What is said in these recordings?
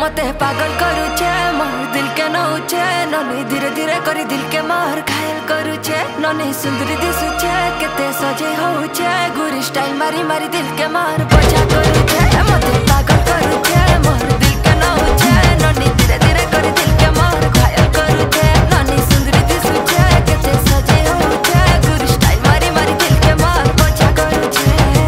मते पागल करूछे मोर दिल के नौछे ननी धीरे धीरे करी दिल के मार घायल करूछे ननी सुंदरी दिसुछे केते सजे होछे गुरी स्टाइल मारी मारी दिल के मार बचा करूछे मते पागल करूछे मोर दिल के नौछे ननी धीरे धीरे करी दिल के मार घायल करूछे ननी सुंदरी दिसुछे केते सजे होछे गुरी स्टाइल मारी मारी दिल के मार बचा करूछे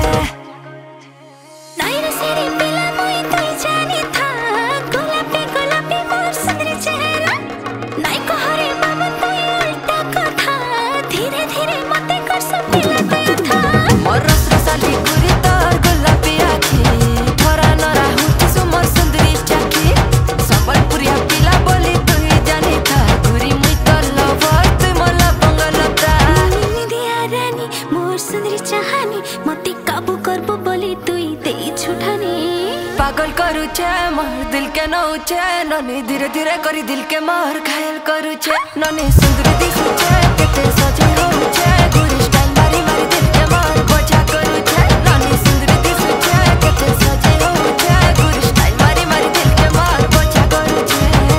नाइरा सेरी पिला मोई तोई जानी था गोलापी गोलापी मोर सुंदरी चेहरा नाई को हरे बाबा तोई उल्टा कथा धीरे धीरे मते कर सब पिला गया था मोर रसरसाली गुरी तोर गोलापी आखी थोरा नरा हुटी सु मोर सुंदरी चाखी संबलपुरिया पिला बोली तोई जानी था गुरी मुई तो लवर तुई मोला बंगलता नी दिया रानी मोर सुंदरी चाहनी मते काबू करबो बोली तोई देई छुठानी पागल करूछे मोर दिल के नौछे ननी धीरे धीरे करी दिल के मार घायल करूछे ननी सुंदरी दिसुछे केते सजे होछे गुरी स्टाइल मारी मारी दिल के मार बचा करूछे ननी सुंदरी दिसुछे केते सजे होछे गुरी स्टाइल मारी मारी दिल के मार बचा करूछे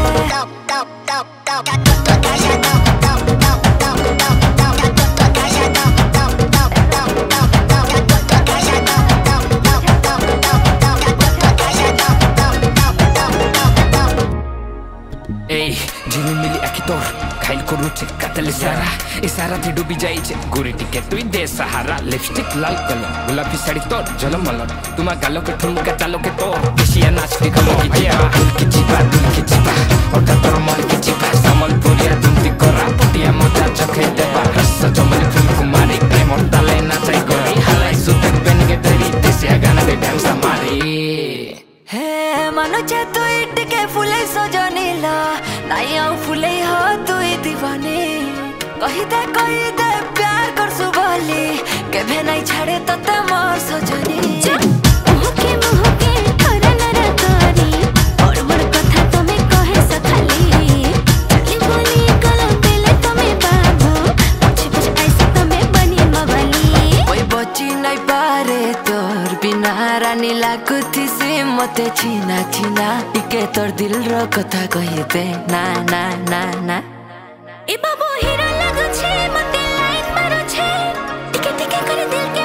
झिलिमिली आखि तोर खाइल करूछे कातले सारा ए सारा थी डूबी जाई छे गोरी टिके तुई दे सहारा लिपस्टिक लाल कलर गुलाबी साड़ी तोर झलमल तुमा गालो के ठुमका चालो के तोर देशिया नाच के खलो की जिया दिल की चिपा और तोर मन की चिपा संबलपुरिया दुमती करा पटिया मजा चखे देबा रस जमल फूल कुमारी प्रेम और ताले नाचाई गोरी हलाई सुतक बन के तेरी देशिया गाना दे डांस हमारी हे मनुचे तुई टिके फुले सजनीला नाई आउ फुले हो तुई दीवानी कही दे प्यार कर सुबली केभे नाई छाड़े तते मोर सजनी मुह के थोरा नरा करी और मोर कथा तमे कहे सखाली चली बोली गलो दिल तमे बाबू पछे पछे ऐसा तमे बनी मवाली कोई बची नाई पारे तोर बिना रानी लागुथी से मते छीना छीना इके तोर दिल रो कथा कही दे ना ना ना ना ए बाबू हीरा लागु छे मते लाइन मारो छे टिके टिके करे दिल के